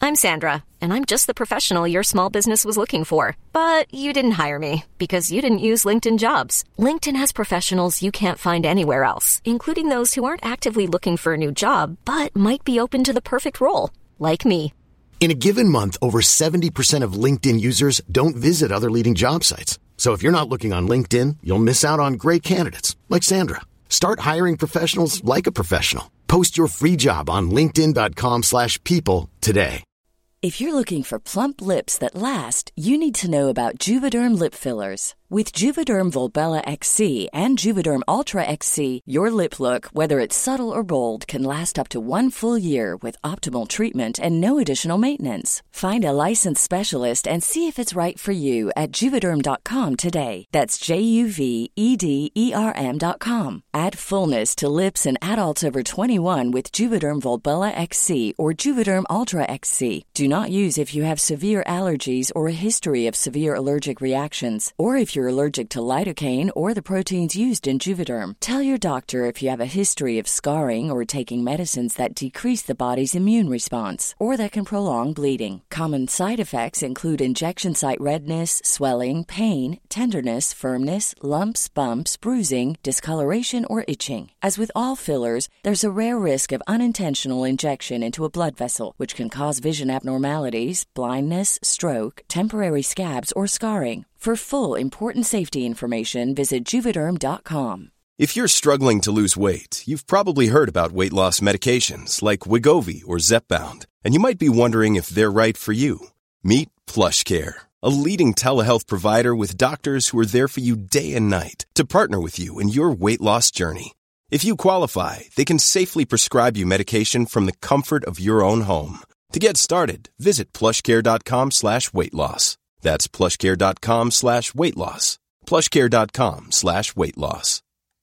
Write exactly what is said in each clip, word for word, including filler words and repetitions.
I'm Sandra, and I'm just the professional your small business was looking for. But you didn't hire me because you didn't use LinkedIn Jobs. LinkedIn has professionals you can't find anywhere else, including those who aren't actively looking for a new job, but might be open to the perfect role, like me. In a given month, over seventy percent of LinkedIn users don't visit other leading job sites. So if you're not looking on LinkedIn, you'll miss out on great candidates like Sandra. Start hiring professionals like a professional. Post your free job on linkedin.com slash people today. If you're looking for plump lips that last, you need to know about Juvederm lip fillers. With Juvederm Volbella X C and Juvederm Ultra X C, your lip look, whether it's subtle or bold, can last up to one full year with optimal treatment and no additional maintenance. Find a licensed specialist and see if it's right for you at Juvederm dot com today. That's J U V E D E R M dot com. Add fullness to lips in adults over twenty-one with Juvederm Volbella X C or Juvederm Ultra X C. Do not use if you have severe allergies or a history of severe allergic reactions, or if you're allergic to lidocaine or the proteins used in Juvederm. Tell your doctor if you have a history of scarring or taking medicines that decrease the body's immune response or that can prolong bleeding. Common side effects include injection site redness, swelling, pain, tenderness, firmness, lumps, bumps, bruising, discoloration, or itching. As with all fillers, there's a rare risk of unintentional injection into a blood vessel, which can cause vision abnormalities, blindness, stroke, temporary scabs, or scarring. For full, important safety information, visit Juvederm dot com. If you're struggling to lose weight, you've probably heard about weight loss medications like Wegovy or Zepbound, and you might be wondering if they're right for you. Meet PlushCare, a leading telehealth provider with doctors who are there for you day and night to partner with you in your weight loss journey. If you qualify, they can safely prescribe you medication from the comfort of your own home. To get started, visit plushcare.com slash weight loss. That's plushcare.com slash weight loss. plushcare.com slash weight loss.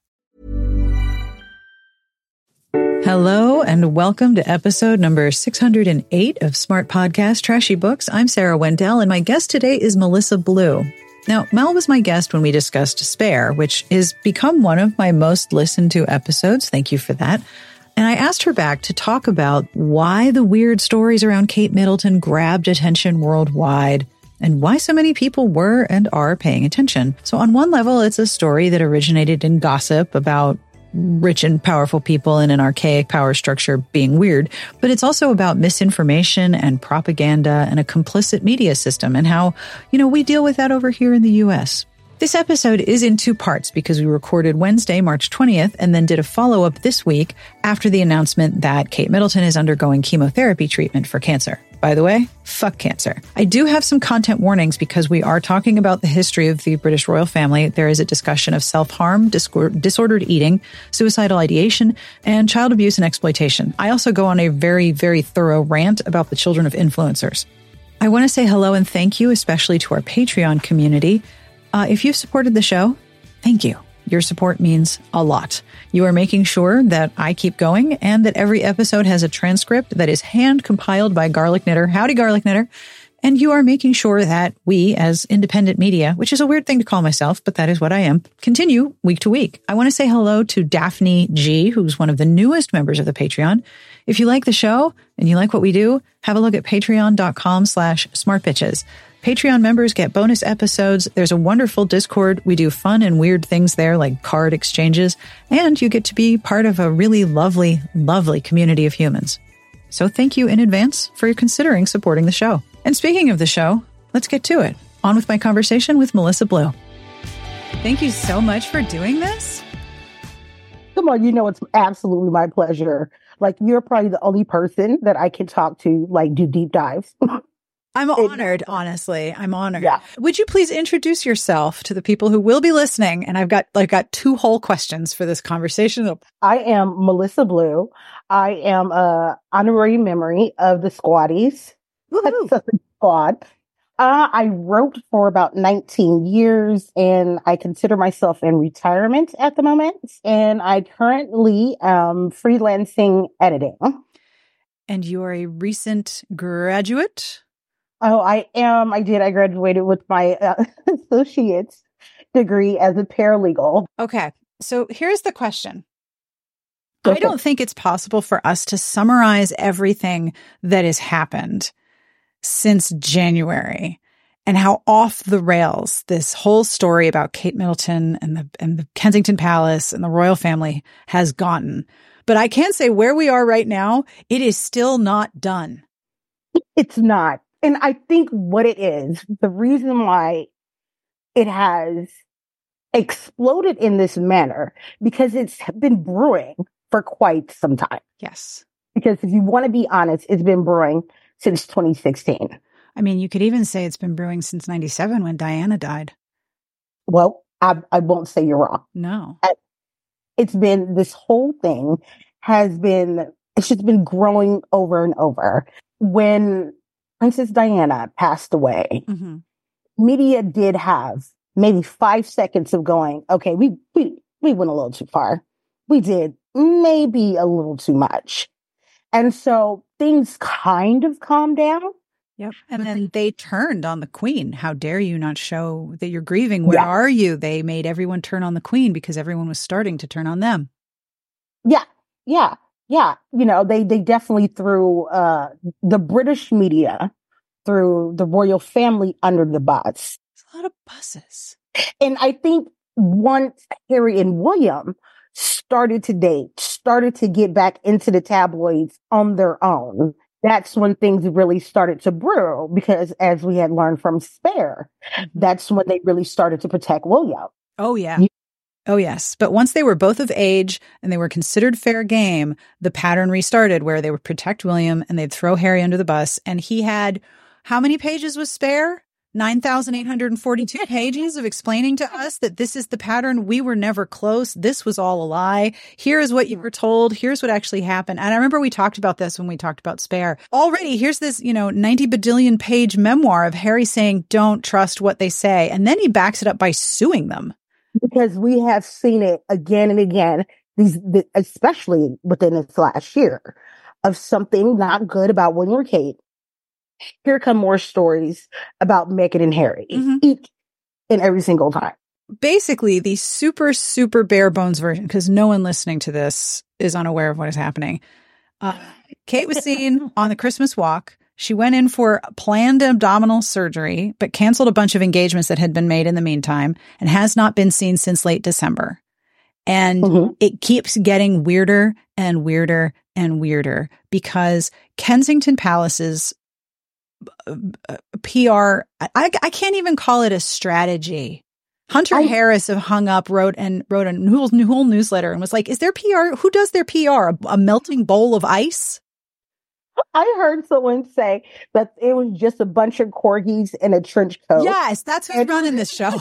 Hello and welcome to episode number six hundred eight of Smart Podcast Trashy Books. I'm Sarah Wendell, and my guest today is Melissa Blue. Now, Mel was my guest when we discussed Spare, which has become one of my most listened to episodes. Thank you for that. And I asked her back to talk about why the weird stories around Kate Middleton grabbed attention worldwide and why so many people were and are paying attention. So on one level, it's a story that originated in gossip about rich and powerful people in an archaic power structure being weird, but it's also about misinformation and propaganda and a complicit media system and how, you know, we deal with that over here in the U S. This episode is in two parts because we recorded Wednesday, March twentieth, and then did a follow-up this week after the announcement that Kate Middleton is undergoing chemotherapy treatment for cancer. By the way, fuck cancer. I do have some content warnings because we are talking about the history of the British royal family. There is a discussion of self-harm, disordered eating, suicidal ideation, and child abuse and exploitation. I also go on a very, very thorough rant about the children of influencers. I want to say hello and thank you, especially to our Patreon community. Uh, if you've supported the show, thank you. Your support means a lot. You are making sure that I keep going and that every episode has a transcript that is hand compiled by Garlic Knitter. Howdy, Garlic Knitter. And you are making sure that we, as independent media, which is a weird thing to call myself, but that is what I am, continue week to week. I want to say hello to Daphne G, who's one of the newest members of the Patreon. If you like the show and you like what we do, have a look at patreon.com slash smartbitches. Patreon members get bonus episodes. There's a wonderful Discord. We do fun and weird things there like card exchanges, and you get to be part of a really lovely, lovely community of humans. So thank you in advance for considering supporting the show. And speaking of the show, let's get to it. On with my conversation with Melissa Blue. Thank you so much for doing this. Come on, you know it's absolutely my pleasure. Like, you're probably the only person that I can talk to, like, do deep dives. I'm honored, honestly. I'm honored. Yeah. Would you please introduce yourself to the people who will be listening? And I've got like got two whole questions for this conversation. I am Melissa Blue. I am a honorary memory of the Squaddies. Squad. Uh, I wrote for about nineteen years, and I consider myself in retirement at the moment. And I currently am freelancing editing. And you are a recent graduate? Oh, I am. I did. I graduated with my uh, associate's degree as a paralegal. Okay. So here's the question. Okay. I don't think it's possible for us to summarize everything that has happened since January, and how off the rails this whole story about Kate Middleton and the and the Kensington Palace and the royal family has gotten. But I can say where we are right now, it is still not done. It's not. And I think what it is, the reason why it has exploded in this manner, because it's been brewing for quite some time. Yes. Because if you want to be honest, it's been brewing since twenty sixteen. I mean, you could even say it's been brewing since ninety-seven when Diana died. Well, I, I won't say you're wrong. No. It's been, this whole thing has been, it's just been growing over and over. When Princess Diana passed away, mm-hmm. media did have maybe five seconds of going, okay, we, we, we went a little too far. We did maybe a little too much. And so things kind of calmed down. Yep. And then they turned on the Queen. How dare you not show that you're grieving? Where yeah. are you? They made everyone turn on the Queen because everyone was starting to turn on them. Yeah. Yeah. Yeah. You know, they, they definitely threw uh, the British media, threw the royal family under the bus. It's a lot of buses. And I think once Harry and William started to date, started to get back into the tabloids on their own, that's when things really started to brew, because as we had learned from Spare, mm-hmm. that's when they really started to protect William. Oh, yeah. You- oh, yes. But once they were both of age and they were considered fair game, the pattern restarted where they would protect William and they'd throw Harry under the bus. And he had, how many pages was Spare? nine thousand eight hundred forty-two pages of explaining to us that this is the pattern. We were never close. This was all a lie. Here is what you were told. Here's what actually happened. And I remember we talked about this when we talked about Spare. Already, here's this, you know, ninety badillion page memoir of Harry saying, don't trust what they say. And then he backs it up by suing them. Because we have seen it again and again, these, especially within this last year, of something not good about William or Kate. Here come more stories about Meghan and Harry, mm-hmm. each and every single time. Basically, the super, super bare bones version, because no one listening to this is unaware of what is happening. Uh, Kate was seen on the Christmas walk. She went in for planned abdominal surgery, but canceled a bunch of engagements that had been made in the meantime and has not been seen since late December. And mm-hmm. it keeps getting weirder and weirder and weirder because Kensington Palace's P R, I, I can't even call it a strategy. Hunter I, Harris of Hung Up wrote and wrote a whole, whole newsletter and was like, is there P R? Who does their P R? A, a melting bowl of ice? I heard someone say that it was just a bunch of corgis in a trench coat. Yes, that's who's running this show.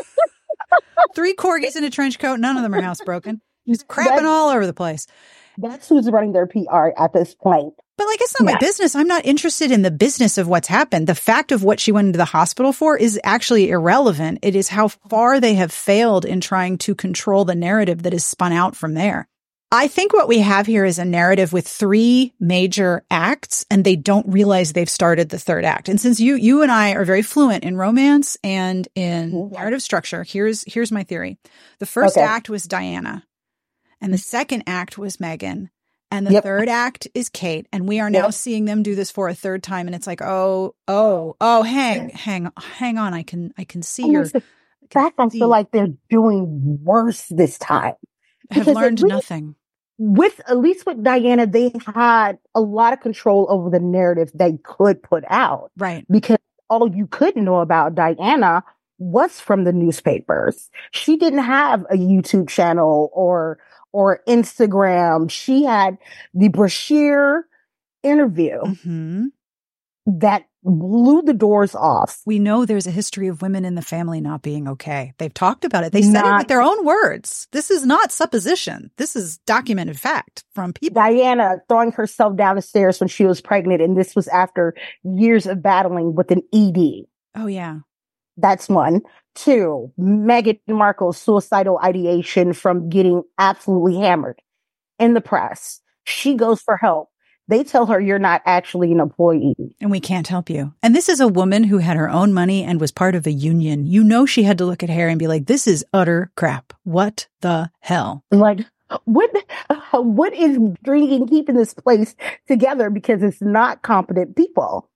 Three corgis in a trench coat. None of them are housebroken. He's crapping that's, all over the place. That's who's running their P R at this point. But like, it's not yeah. my business. I'm not interested in the business of what's happened. The fact of what she went into the hospital for is actually irrelevant. It is how far they have failed in trying to control the narrative that is spun out from there. I think what we have here is a narrative with three major acts, and they don't realize they've started the third act. And since you you and I are very fluent in romance and in mm-hmm. narrative structure, here's here's my theory. The first okay. act was Diana, and the second act was Meghan. And the yep. third act is Kate, and we are now yep. seeing them do this for a third time. And it's like, oh, oh, oh, hang, hang, hang on. I can, I can see your. In fact, I feel like they're doing worse this time. Have learned least, nothing. With at least with Diana, they had a lot of control over the narrative they could put out, right? Because all you could know about Diana was from the newspapers. She didn't have a YouTube channel or. or Instagram. She had the Brashear interview mm-hmm. that blew the doors off. We know there's a history of women in the family not being okay. They've talked about it. They said not, it with their own words. This is not supposition. This is documented fact from people. Diana throwing herself down the stairs when she was pregnant, and this was after years of battling with an E D. Oh, yeah. That's one. Two, Meghan Markle's suicidal ideation from getting absolutely hammered in the press. She goes for help. They tell her you're not actually an employee. And we can't help you. And this is a woman who had her own money and was part of a union. You know, she had to look at Harry and be like, this is utter crap. What the hell? Like, what, uh, what is drinking, keeping this place together? Because it's not competent people.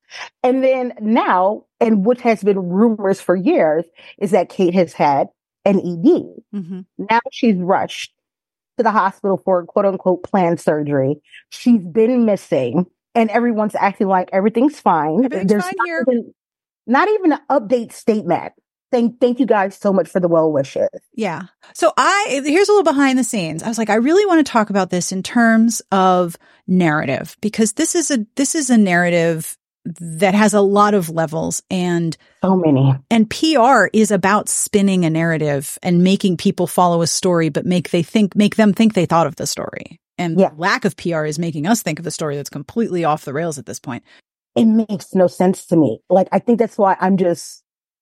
And then now, and which has been rumors for years, is that Kate has had an E D. Mm-hmm. Now she's rushed to the hospital for quote unquote planned surgery. She's been missing, and everyone's acting like everything's fine. Everything's There's fine not here. Even, not even an update statement. Thank, thank you guys so much for the well wishes. Yeah. So I, here's a little behind the scenes. I was like, I really want to talk about this in terms of narrative, because this is a, this is a narrative that has a lot of levels, and so many. And P R is about spinning a narrative and making people follow a story, but make they think, make them think they thought of the story. And yeah. lack of P R is making us think of a story that's completely off the rails at this point. It makes no sense to me. Like, I think that's why I'm just,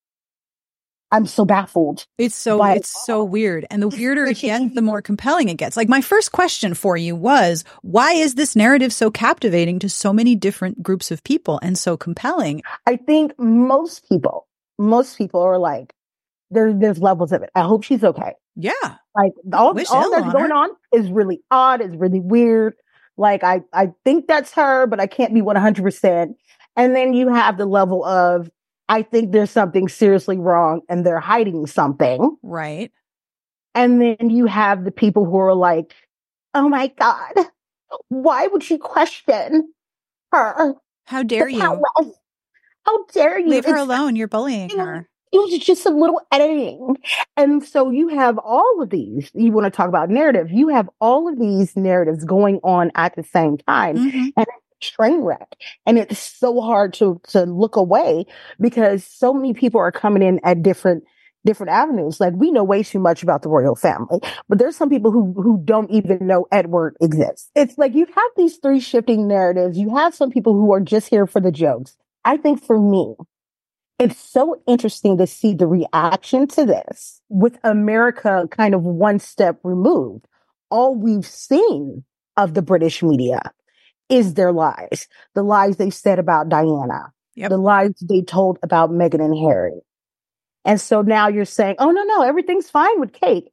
I'm so baffled. It's so, by, it's so weird. And the weirder it gets, the more compelling it gets. Like, my first question for you was, why is this narrative so captivating to so many different groups of people and so compelling? I think most people, most people are like, there, there's levels of it. I hope she's okay. Yeah. Like, all, all that's on going her. on is really odd, is really weird. Like, I, I think that's her, but I can't be one hundred percent. And then you have the level of, I think there's something seriously wrong and they're hiding something. Right. And then you have the people who are like, oh my God, why would you question her? How dare you? How, how dare you? Leave her it's, alone. You're bullying you know, her. It was just a little editing. And so you have all of these, you want to talk about narrative, you have all of these narratives going on at the same time. Mm-hmm. And train wreck. And it's so hard to to look away because so many people are coming in at different different avenues. Like, we know way too much about the royal family, but there's some people who who don't even know Edward exists. It's like you have these three shifting narratives. You have some people who are just here for the jokes. I think for me, it's so interesting to see the reaction to this with America kind of one step removed. All we've seen of the British media is their lies, the lies they said about Diana, yep. the lies they told about Meghan and Harry. And so now you're saying, oh, no, no, everything's fine with Kate.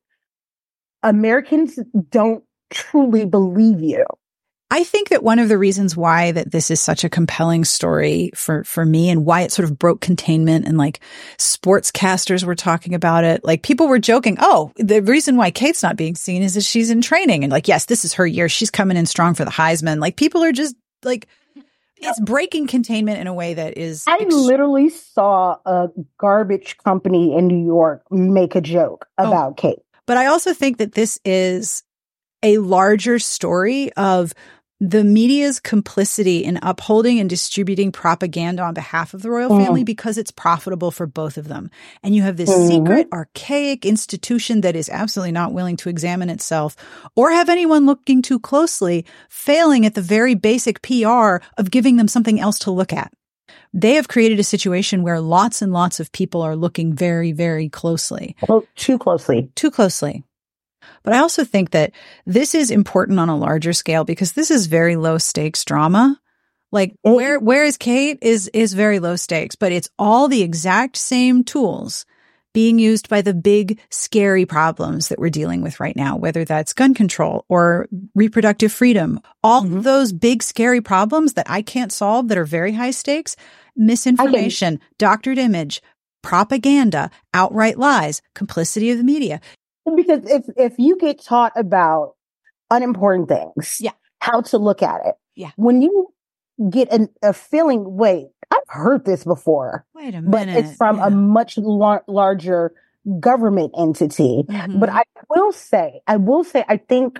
Americans don't truly believe you. I think that one of the reasons why that this is such a compelling story for, for me, and why it sort of broke containment, and like sportscasters were talking about it. Like, people were joking, oh, the reason why Kate's not being seen is that she's in training. And like, yes, this is her year. She's coming in strong for the Heisman. Like, people are just like, it's breaking containment in a way that is. I ex- literally saw a garbage company in New York make a joke about oh, Kate. But I also think that this is a larger story of the media's complicity in upholding and distributing propaganda on behalf of the royal mm. family because it's profitable for both of them. And you have this mm-hmm. secret, archaic institution that is absolutely not willing to examine itself or have anyone looking too closely, failing at the very basic P R of giving them something else to look at. They have created a situation where lots and lots of people are looking very, very closely. Well, too closely. Too closely. But I also think that this is important on a larger scale because this is very low stakes drama. Like, where where is Kate is is very low stakes, but it's all the exact same tools being used by the big, scary problems that we're dealing with right now, whether that's gun control or reproductive freedom. All mm-hmm. those big, scary problems that I can't solve that are very high stakes, misinformation, doctored image, propaganda, outright lies, complicity of the media. Because if if you get taught about unimportant things, yeah, how to look at it, yeah, when you get an, a feeling, wait, I've heard this before, wait a minute, but it's from yeah. a much lar- larger government entity. Mm-hmm. But I will say, I will say, I think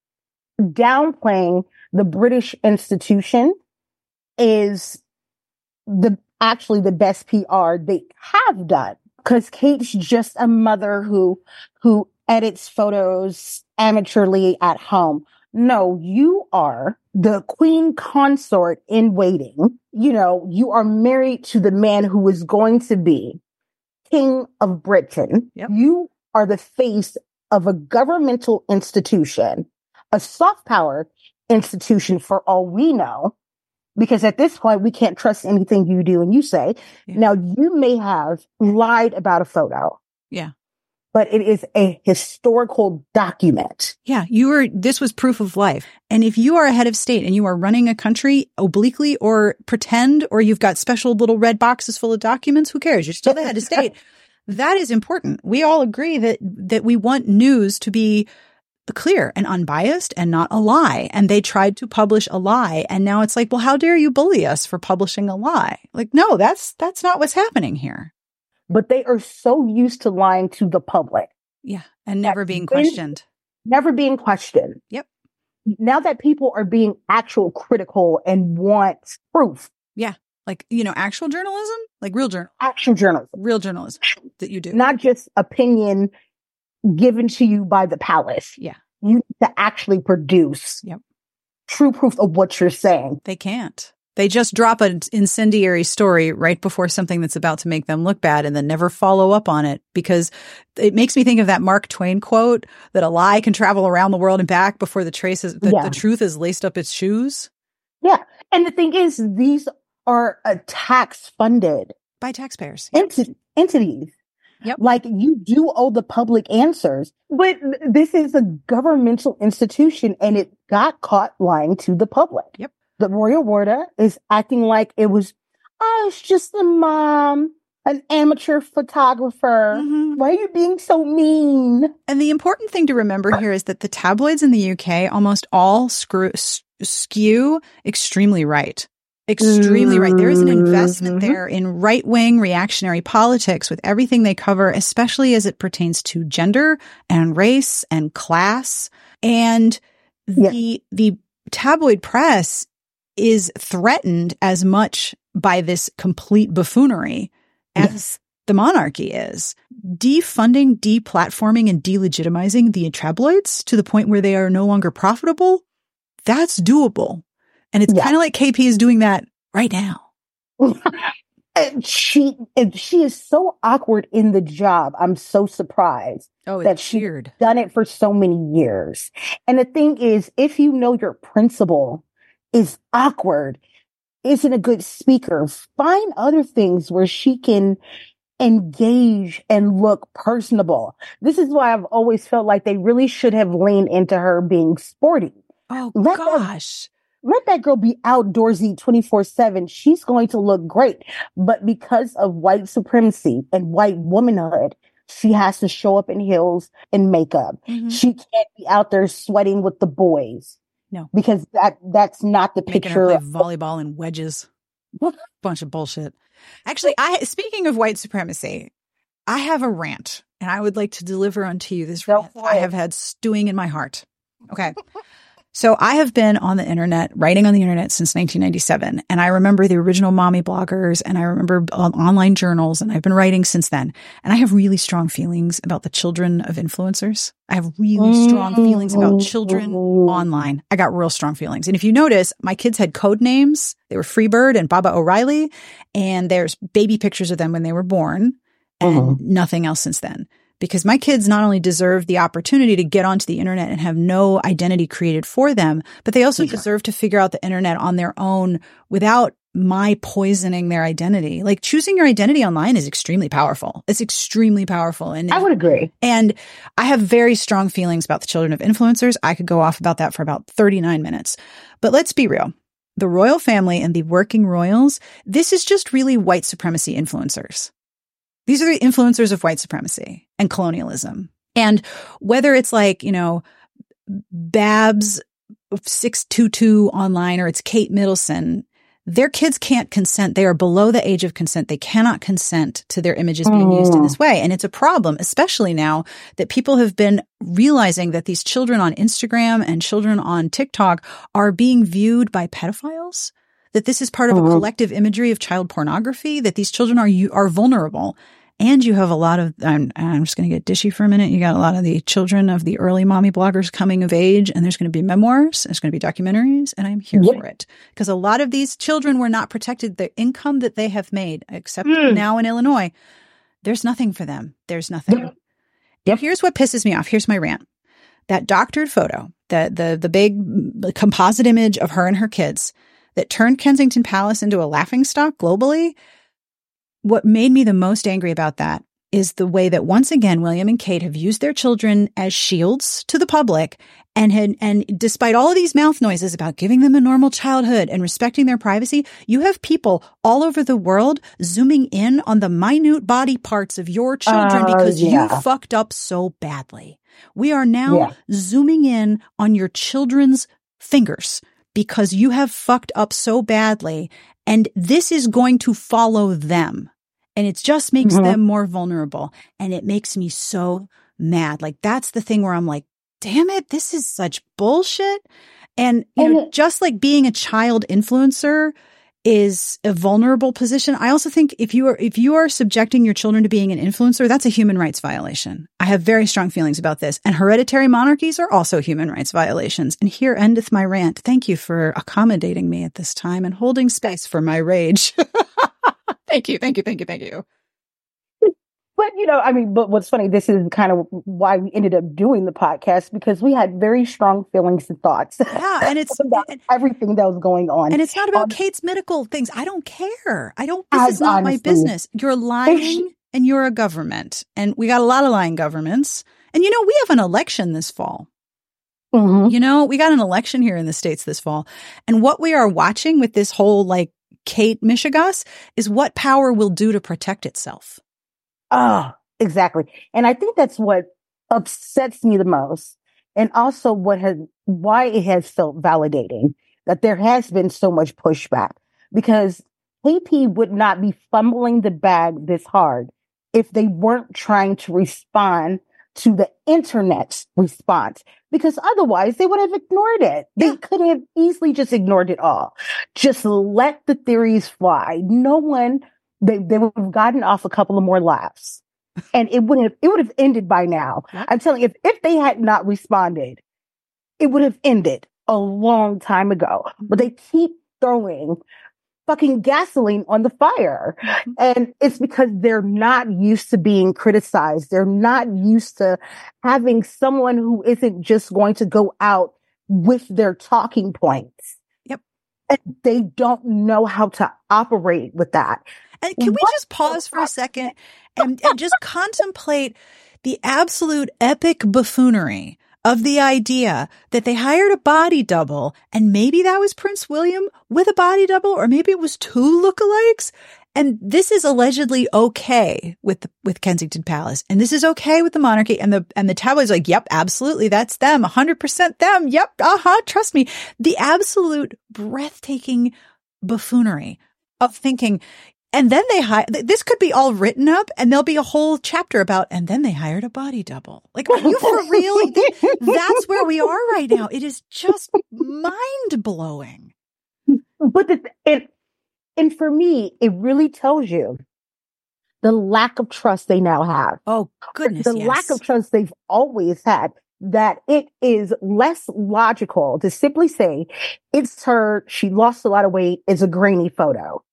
downplaying the British institution is the actually the best P R they have done. Because Kate's just a mother who who edits photos amateurly at home. No, you are the queen consort in waiting. You know, you are married to the man who is going to be king of Britain. Yep. You are the face of a governmental institution, a soft power institution for all we know. Because at this point, we can't trust anything you do and you say. Yeah. Now, you may have lied about a photo. Yeah. but it is a historical document. Yeah, you were, this was proof of life. And if you are a head of state and you are running a country obliquely or pretend, or you've got special little red boxes full of documents, who cares? You're still the head of state. That is important. We all agree that, that we want news to be clear and unbiased and not a lie. And they tried to publish a lie. And now it's like, well, how dare you bully us for publishing a lie? Like, no, that's, that's not what's happening here. But they are so used to lying to the public. Yeah. And never being questioned. Never being questioned. Yep. Now that people are being actual critical and want proof. Yeah. Like, you know, actual journalism, like real journal, actual journalism, real journalism that you do. Not just opinion given to you by the palace. Yeah. You need to actually produce yep. true proof of what you're saying. They can't. They just drop an incendiary story right before something that's about to make them look bad and then never follow up on it, because it makes me think of that Mark Twain quote that a lie can travel around the world and back before the traces, the, yeah. the truth has laced up its shoes. Yeah. And the thing is, these are uh, tax funded by taxpayers enti- entities. Yep. Like, you do owe the public answers, but this is a governmental institution and it got caught lying to the public. Yep. The royal warder is acting like it was, oh, it's just a mom, an amateur photographer. Mm-hmm. Why are you being so mean? And the important thing to remember here is that the tabloids in the U K almost all screw, s- skew extremely right. Extremely right. There is an investment Mm-hmm. there in right-wing reactionary politics with everything they cover, especially as it pertains to gender and race and class. And the yeah. the tabloid press is threatened as much by this complete buffoonery as yes. the monarchy is. Defunding, deplatforming, and delegitimizing the tabloids to the point where they are no longer profitable, that's doable. And it's yeah. kind of like K P is doing that right now. and she and she is so awkward in the job. I'm so surprised oh, that she's done it for so many years. And the thing is, if you know your principal is awkward, isn't a good speaker, find other things where she can engage and look personable. This is why I've always felt like they really should have leaned into her being sporty. Oh, Let gosh. That, let that girl be outdoorsy twenty-four seven. She's going to look great. But because of white supremacy and white womanhood, she has to show up in heels and makeup. Mm-hmm. She can't be out there sweating with the boys. No. Because that that's not the Making picture. Her play volleyball in wedges. Bunch of bullshit. Actually, I speaking of white supremacy, I have a rant, and I would like to deliver unto you this rant I have had stewing in my heart. Okay. So I have been on the internet, writing on the internet since nineteen ninety-seven. And I remember the original mommy bloggers, and I remember um, online journals, and I've been writing since then. And I have really strong feelings about the children of influencers. I have really strong feelings about children online. I got real strong feelings. And if you notice, my kids had code names. They were Freebird and Baba O'Reilly. And there's baby pictures of them when they were born and uh-huh. nothing else since then. Because my kids not only deserve the opportunity to get onto the internet and have no identity created for them, but they also yeah. deserve to figure out the internet on their own without my poisoning their identity. Like, choosing your identity online is extremely powerful. It's extremely powerful. And I would agree. And I have very strong feelings about the children of influencers. I could go off about that for about thirty-nine minutes. But let's be real. The royal family and the working royals, this is just really white supremacy influencers. These are the influencers of white supremacy and colonialism. And whether it's like, you know, Babs six two two online or it's Kate Middleton, their kids can't consent. They are below the age of consent. They cannot consent to their images being used in this way. And it's a problem, especially now that people have been realizing that these children on Instagram and children on TikTok are being viewed by pedophiles. That this is part of a collective imagery of child pornography, that these children are are vulnerable. And you have a lot of, I'm, I'm just going to get dishy for a minute. You got a lot of the children of the early mommy bloggers coming of age, and there's going to be memoirs, there's going to be documentaries, and I'm here yep. for it. Because a lot of these children were not protected. The income that they have made, except mm. now in Illinois, there's nothing for them. There's nothing. Yep. Yep. Here's what pisses me off. Here's my rant. That doctored photo, the, the, the big composite image of her and her kids that turned Kensington Palace into a laughingstock globally. What made me the most angry about that is the way that once again, William and Kate have used their children as shields to the public. And had, and despite all of these mouth noises about giving them a normal childhood and respecting their privacy, you have people all over the world zooming in on the minute body parts of your children uh, because yeah. you fucked up so badly. We are now yeah. zooming in on your children's fingers because you have fucked up so badly. And this is going to follow them. And it just makes mm-hmm. them more vulnerable. And it makes me so mad. Like, that's the thing where I'm like, damn it, this is such bullshit. And, you and know, it, just like being a child influencer is a vulnerable position. I also think if you are, if you are subjecting your children to being an influencer, that's a human rights violation. I have very strong feelings about this. And hereditary monarchies are also human rights violations. And here endeth my rant. Thank you for accommodating me at this time and holding space for my rage. Thank you. Thank you. Thank you. Thank you. But, you know, I mean, but what's funny, this is kind of why we ended up doing the podcast, because we had very strong feelings and thoughts. Yeah, and it's about and, everything that was going on. And it's not about um, Kate's medical things. I don't care. I don't, this is not honestly, my business. You're lying and you're a government. And we got a lot of lying governments. And, you know, we have an election this fall. Mm-hmm. You know, we got an election here in the States this fall. And what we are watching with this whole, like, Kate Mishigas is what power will do to protect itself. Oh, exactly. And I think that's what upsets me the most. And also what has, why it has felt validating that there has been so much pushback, because K P would not be fumbling the bag this hard if they weren't trying to respond to the internet's response, because otherwise they would have ignored it. They yeah. could have easily just ignored it all. Just let the theories fly. No one They they would have gotten off a couple of more laughs, and it would have it would have ended by now. Yep. I'm telling you, if if they had not responded, it would have ended a long time ago. But they keep throwing fucking gasoline on the fire, mm-hmm. and it's because they're not used to being criticized. They're not used to having someone who isn't just going to go out with their talking points. Yep, and they don't know how to operate with that. And can we just pause for a second and, and just contemplate the absolute epic buffoonery of the idea that they hired a body double, and maybe that was Prince William with a body double, or maybe it was two lookalikes. And this is allegedly okay with the, with Kensington Palace, and this is okay with the monarchy, and the and the tabloids are like, yep, absolutely, that's them, one hundred percent them, yep, uh-huh, trust me. The absolute breathtaking buffoonery of thinking. And then they hire, this could be all written up and there'll be a whole chapter about, and then they hired a body double. Like, are you for real? That's where we are right now. It is just mind blowing. But the, it, and for me, it really tells you the lack of trust they now have. Oh, goodness. The yes. lack of trust they've always had, that it is less logical to simply say, it's her, she lost a lot of weight, it's a grainy photo.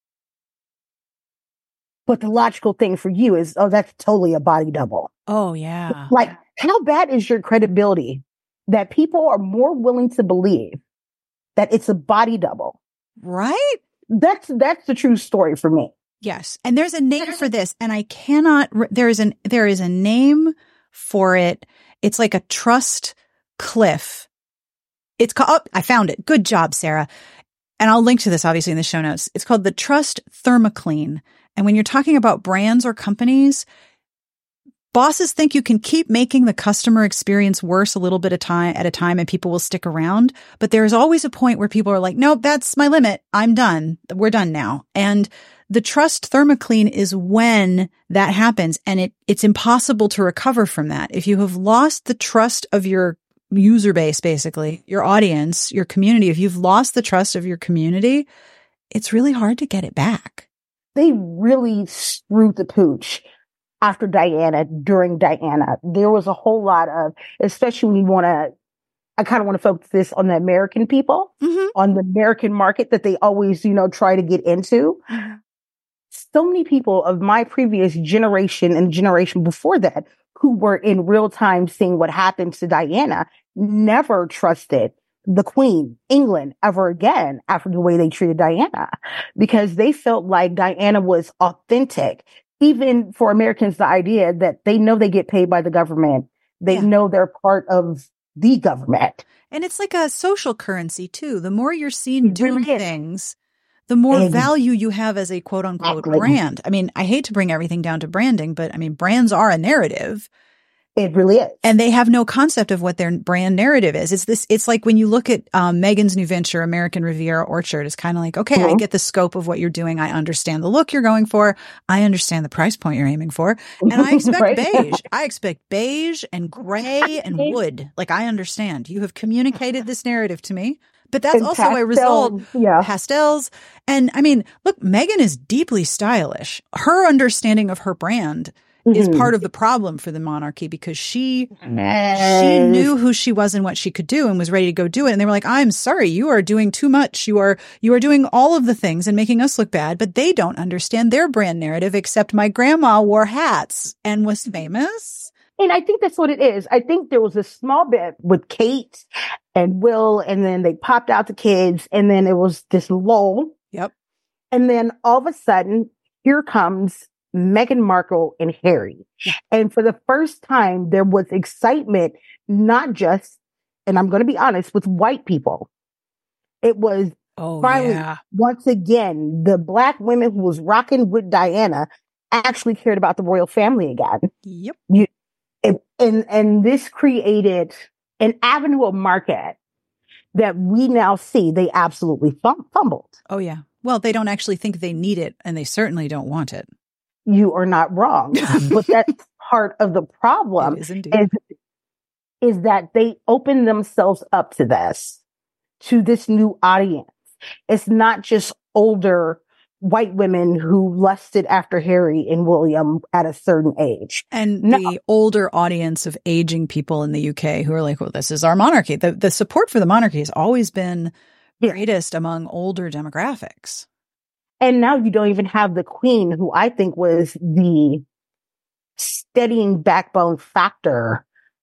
But the logical thing for you is, oh, that's totally a body double. Oh, yeah. Like, how bad is your credibility that people are more willing to believe that it's a body double? Right? That's that's the true story for me. Yes. And there's a name for this, and I cannot, there is an, there is a name for it. It's like a trust cliff. It's called, oh, I found it. Good job, Sarah. And I'll link to this obviously in the show notes. It's called the Trust Thermocline. And when you're talking about brands or companies, bosses think you can keep making the customer experience worse a little bit of time at a time and people will stick around. But there is always a point where people are like, nope, that's my limit. I'm done. We're done now. And the Trust Thermocline is when that happens. And it it's impossible to recover from that. If you have lost the trust of your user base, basically, your audience, your community, if you've lost the trust of your community, it's really hard to get it back. They really screwed the pooch after Diana, during Diana. There was a whole lot of, especially when you want to, I kind of want to focus this on the American people, mm-hmm. on the American market that they always, you know, try to get into. Mm-hmm. So many people of my previous generation and generation before that, who were in real time seeing what happened to Diana, never trusted the Queen, England, ever again after the way they treated Diana, because they felt like Diana was authentic. even for Americans, the idea that they know they get paid by the government, they yeah. know they're part of the government. And it's like a social currency, too. The more you're seen doing things, the more exactly. value you have as a quote unquote exactly. brand. I mean, I hate to bring everything down to branding, but I mean, brands are a narrative. It really is. And they have no concept of what their brand narrative is. It's this, it's like when you look at um, Megan's new venture, American Riviera Orchard, it's kind of like, okay, mm-hmm. I get the scope of what you're doing. I understand the look you're going for. I understand the price point you're aiming for. And I expect right? beige. I expect beige and gray and wood. Like, I understand. You have communicated this narrative to me. But that's and also pastels, a result. Yeah. Pastels. And I mean, look, Megan is deeply stylish. Her understanding of her brand is part of the problem for the monarchy because she yes. she knew who she was and what she could do and was ready to go do it. And they were like, I'm sorry, you are doing too much. You are you are doing all of the things and making us look bad, but they don't understand their brand narrative except my grandma wore hats and was famous. And I think that's what it is. I think there was a small bit with Kate and Will, and then they popped out the kids, and then it was this lull. Yep. And then all of a sudden, here comes Meghan Markle and Harry. Yeah. And for the first time, there was excitement, not just, and I'm going to be honest, with white people. It was oh, finally, yeah. once again, the Black women who was rocking with Diana actually cared about the royal family again. Yep. You, it, and, and this created an avenue of market that we now see they absolutely fum- fumbled. Oh, yeah. Well, they don't actually think they need it, and they certainly don't want it. You are not wrong. But that's part of the problem is, indeed. is, is that they open themselves up to this, to this new audience. It's not just older white women who lusted after Harry and William at a certain age. And no. the older audience of aging people in the U K who are like, well, this is our monarchy. The, the support for the monarchy has always been yeah. greatest among older demographics. And now you don't even have the Queen, who I think was the steadying backbone factor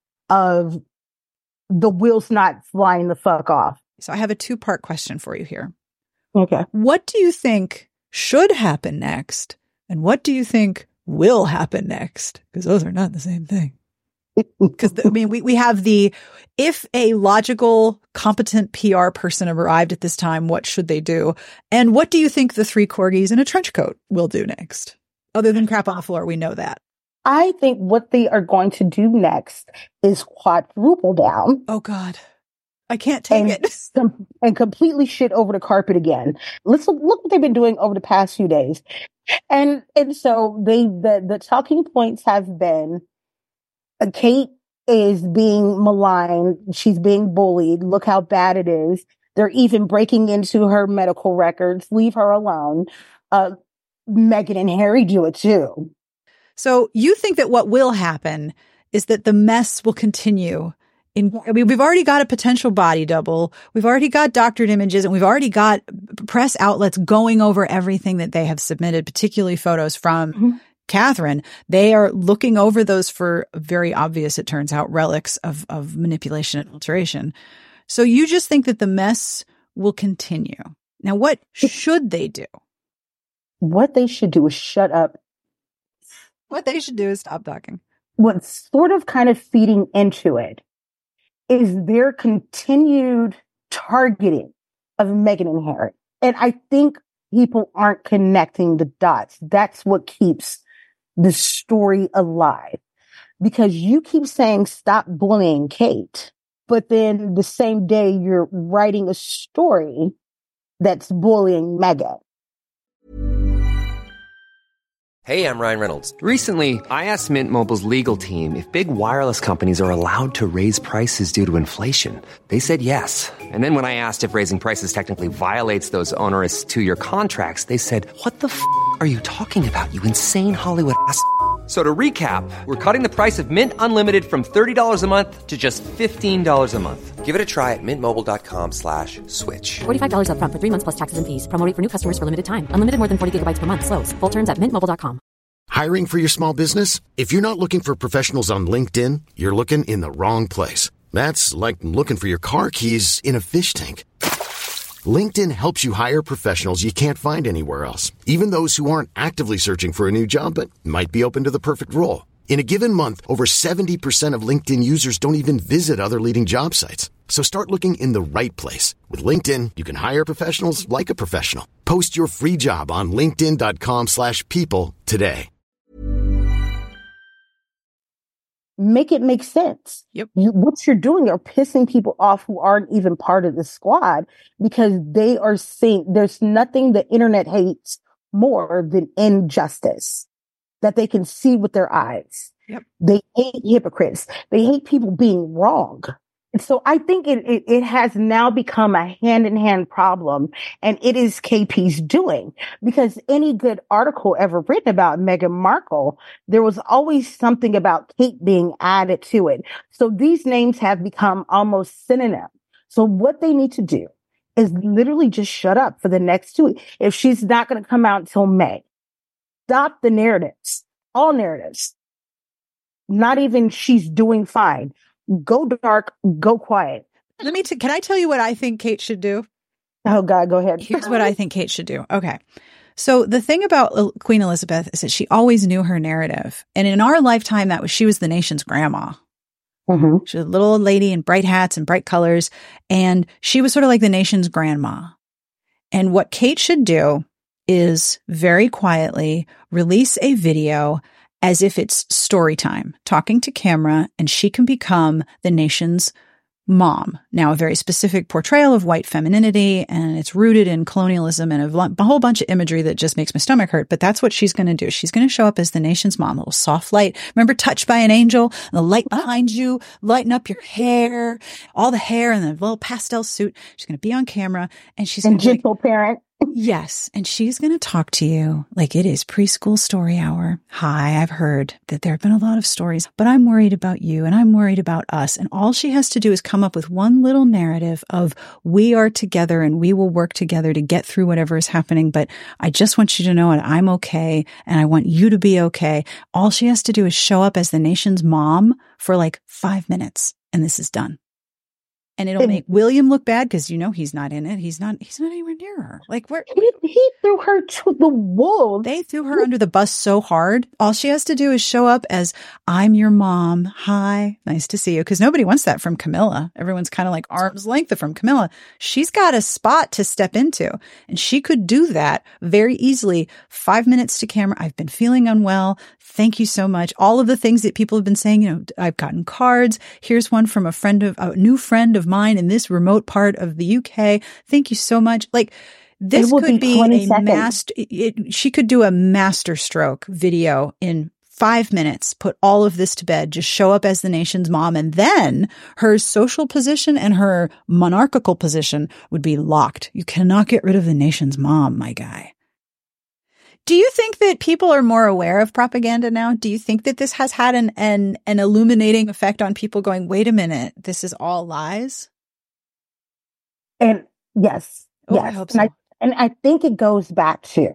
of the wheels not flying the fuck off. So I have a two-part question for you here. Okay. What do you think should happen next? And what do you think will happen next? Because those are not the same thing. Because, I mean, we, we have the, if a logical, competent P R person arrived at this time, what should they do? And what do you think the three corgis in a trench coat will do next? Other than crap on the floor, we know that. I think what they are going to do next is quadruple down. Oh, God. I can't take and, it. com- and completely shit over the carpet again. Let's look, look what they've been doing over the past few days. And and so they the, the talking points have been, uh, Kate is being maligned. She's being bullied. Look how bad it is. They're even breaking into her medical records. Leave her alone. Uh, Meghan and Harry do it too. So you think that what will happen is that the mess will continue. In, I mean, we've already got a potential body double. We've already got doctored images, and we've already got press outlets going over everything that they have submitted, particularly photos from mm-hmm. Catherine. They are looking over those for very obvious, it turns out, relics of, of manipulation and alteration. So you just think that the mess will continue. Now, what should they do? What they should do is shut up. What they should do is stop talking. What's sort of kind of feeding into it is their continued targeting of Meghan and Harry. And I think people aren't connecting the dots. That's what keeps the story alive. Because you keep saying, stop bullying Kate, but then the same day you're writing a story that's bullying Meghan. Hey, I'm Ryan Reynolds. Recently, I asked Mint Mobile's legal team if big wireless companies are allowed to raise prices due to inflation. They said yes. And then when I asked if raising prices technically violates those onerous two-year contracts, they said, what the f*** are you talking about, you insane Hollywood ass f- So to recap, we're cutting the price of Mint Unlimited from thirty dollars a month to just fifteen dollars a month. Give it a try at mintmobile.com slash switch. forty-five dollars up front for three months plus taxes and fees. Promo rate for new customers for limited time. Unlimited more than forty gigabytes per month. Slows full terms at mint mobile dot com. Hiring for your small business? If you're not looking for professionals on LinkedIn, you're looking in the wrong place. That's like looking for your car keys in a fish tank. LinkedIn helps you hire professionals you can't find anywhere else, even those who aren't actively searching for a new job but might be open to the perfect role. In a given month, over seventy percent of LinkedIn users don't even visit other leading job sites. So start looking in the right place. With LinkedIn, you can hire professionals like a professional. Post your free job on linkedin.com slash people today. Make it make sense. Yep. You, what you're doing are pissing people off who aren't even part of the squad because they are seeing there's nothing the internet hates more than injustice that they can see with their eyes. Yep. They hate hypocrites. They hate people being wrong. And so I think it, it, it has now become a hand-in-hand problem, and it is K P's doing, because any good article ever written about Meghan Markle, there was always something about Kate being added to it. So these names have become almost synonyms. So what they need to do is literally just shut up for the next two weeks. If she's not going to come out until May, stop the narratives, all narratives. Not even she's doing fine. Go dark, go quiet. Let me, t- can I tell you what I think Kate should do? Oh God, go ahead. Here's what I think Kate should do. Okay. So the thing about Queen Elizabeth is that she always knew her narrative. And in our lifetime, that was, she was the nation's grandma. Mm-hmm. She was a little old lady in bright hats and bright colors. And she was sort of like the nation's grandma. And what Kate should do is very quietly release a video as if it's story time, talking to camera, and she can become the nation's mom. Now, a very specific portrayal of white femininity, and it's rooted in colonialism and a, a whole bunch of imagery that just makes my stomach hurt. But that's what she's going to do. She's going to show up as the nation's mom, a little soft light. Remember Touched by an Angel? The light behind you, lighten up your hair, all the hair and the little pastel suit. She's going to be on camera, and she's and going to gentle like, parent. Yes. And she's going to talk to you like it is preschool story hour. Hi, I've heard that there have been a lot of stories, but I'm worried about you and I'm worried about us. And all she has to do is come up with one little narrative of we are together and we will work together to get through whatever is happening. But I just want you to know that I'm okay and I want you to be okay. All she has to do is show up as the nation's mom for like five minutes and this is done. And it'll make William look bad because, you know, he's not in it. He's not, he's not anywhere near her. Like, where he, he threw her to the wolves. They threw her under the bus so hard. All she has to do is show up as, I'm your mom. Hi. Nice to see you. Because nobody wants that from Camilla. Everyone's kind of like arm's length from Camilla. She's got a spot to step into. And she could do that very easily. Five minutes to camera. I've been feeling unwell. Thank you so much. All of the things that people have been saying, you know, I've gotten cards. Here's one from a friend of, a new friend of mine in this remote part of the U K. Thank you so much. Like, this could be, be a master, it, she could do a master stroke video in five minutes, put all of this to bed, just show up as the nation's mom. And then her social position and her monarchical position would be locked. You cannot get rid of the nation's mom, my guy. Do you think that people are more aware of propaganda now? Do you think that this has had an, an, an illuminating effect on people going, wait a minute, this is all lies? And yes, oh, yes. I hope so. And I, and I think it goes back to,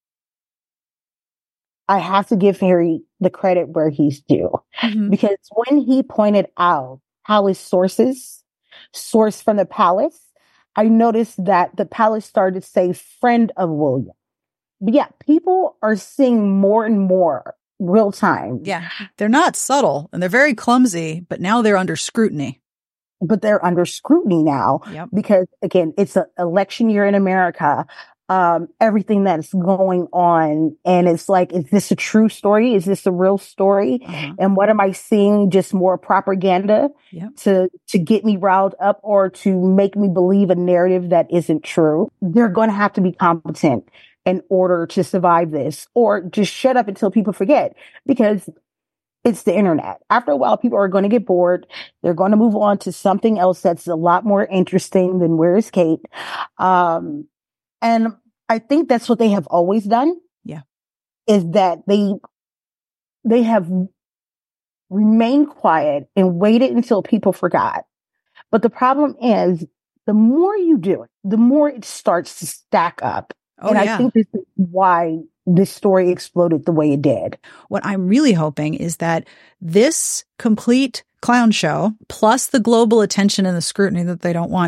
I have to give Harry the credit where he's due. Mm-hmm. Because when he pointed out how his sources source from the palace, I noticed that the palace started to say friend of William. But yeah, people are seeing more and more real time. Yeah, they're not subtle and they're very clumsy, but now they're under scrutiny. But they're under scrutiny now yep. because, again, it's an election year in America. Um, everything that's going on. And it's like, is this a true story? Is this a real story? Uh-huh. And what am I seeing? Just more propaganda yep. to, to get me riled up or to make me believe a narrative that isn't true. They're going to have to be competent in order to survive this, or just shut up until people forget, because it's the internet. After a while, people are going to get bored. They're going to move on to something else that's a lot more interesting than Where is Kate? Um, and I think that's what they have always done. Yeah. Is that they, they have remained quiet and waited until people forgot. But the problem is, the more you do it, the more it starts to stack up. Oh, and yeah. I think this is why this story exploded the way it did. What I'm really hoping is that this complete clown show, plus the global attention and the scrutiny that they don't want,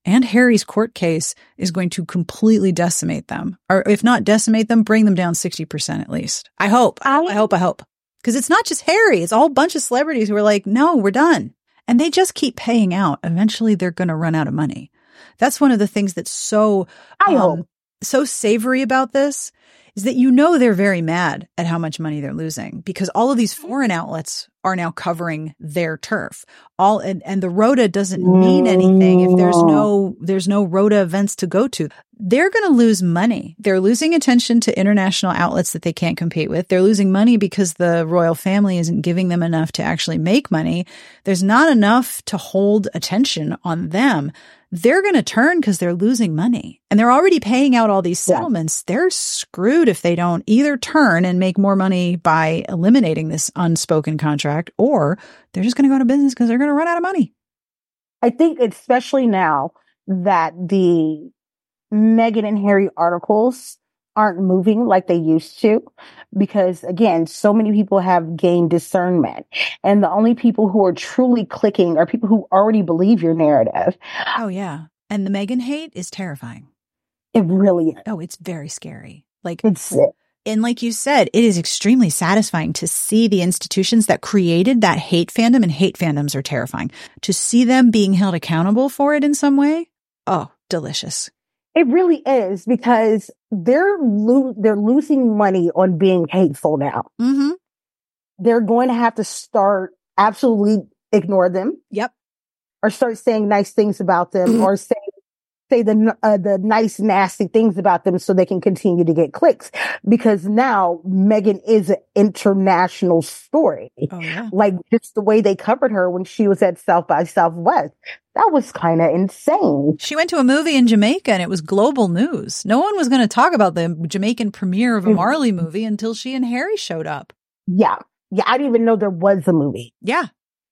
and Harry's court case is going to completely decimate them. Or if not decimate them, bring them down sixty percent at least. I hope. I, I hope. I hope. Because it's not just Harry. It's a whole bunch of celebrities who are like, no, we're done. And they just keep paying out. Eventually, they're going to run out of money. That's one of the things that's so, I um, hope. so savory about this is that you know they're very mad at how much money they're losing because all of these foreign outlets are now covering their turf. All and, and the Rota doesn't mean anything if there's no there's no Rota events to go to. They're going to lose money. They're losing attention to international outlets that they can't compete with. They're losing money because the royal family isn't giving them enough to actually make money. There's not enough to hold attention on them. They're going to turn because they're losing money and they're already paying out all these settlements. Yeah. They're screwed if they don't either turn and make more money by eliminating this unspoken contract or they're just going to go out of business because they're going to run out of money. I think especially now that the Meghan and Harry articles aren't moving like they used to because, again, so many people have gained discernment. And the only people who are truly clicking are people who already believe your narrative. Oh, yeah. And the Meghan hate is terrifying. It really is. Oh, it's very scary. Like, it's and like you said, it is extremely satisfying to see the institutions that created that hate fandom, and hate fandoms are terrifying. To see them being held accountable for it in some way. Oh, delicious. It really is because they're lo- they're losing money on being hateful now. Mm-hmm. They're going to have to start absolutely ignore them. Yep. Or start saying nice things about them, or say say the uh, the nice nasty things about them so they can continue to get clicks. Because now Meghan is an international story. Oh, yeah. Like just the way they covered her when she was at South by Southwest. That was kind of insane. She went to a movie in Jamaica and it was global news. No one was going to talk about the Jamaican premiere of a Marley movie until she and Harry showed up. Yeah. Yeah. I didn't even know there was a movie. Yeah.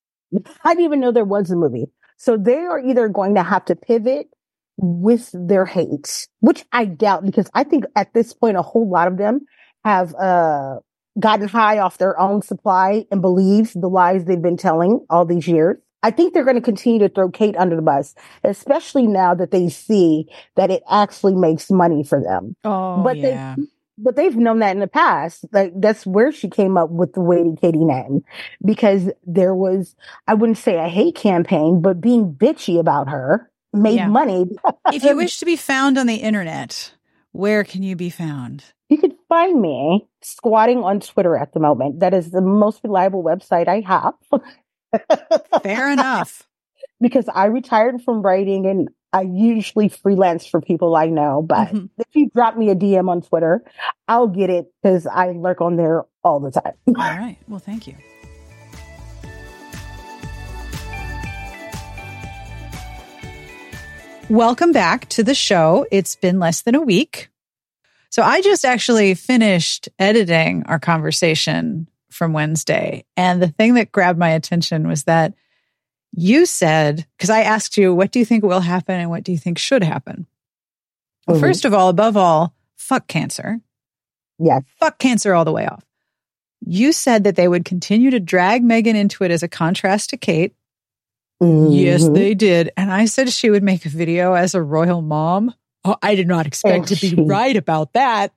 I didn't even know there was a movie. So they are either going to have to pivot with their hate, which I doubt, because I think at this point, a whole lot of them have uh, gotten high off their own supply and believe the lies they've been telling all these years. I think they're going to continue to throw Kate under the bus, especially now that they see that it actually makes money for them. Oh, but yeah. They, but they've known that in the past. Like that's where she came up with the Waiting Katie name, because there was, I wouldn't say a hate campaign, but being bitchy about her made Yeah. money. If you wish to be found on the internet, where can you be found? You could find me squatting on Twitter at the moment. That is the most reliable website I have. Fair enough. Because I retired from writing and I usually freelance for people I know. But Mhm. if you drop me a D M on Twitter, I'll get it because I lurk on there all the time. All right. Well, thank you. Welcome back to the show. It's been less than a week. So I just actually finished editing our conversation from Wednesday. And the thing that grabbed my attention was that you said, because I asked you, what do you think will happen and what do you think should happen? Well, Mhm. first of all, above all, fuck cancer. Yes. Fuck cancer all the way off. You said that they would continue to drag Meghan into it as a contrast to Kate. Yes, Mhm. they did. And I said she would make a video as a royal mom. Oh, I did not expect And to be she- right about that.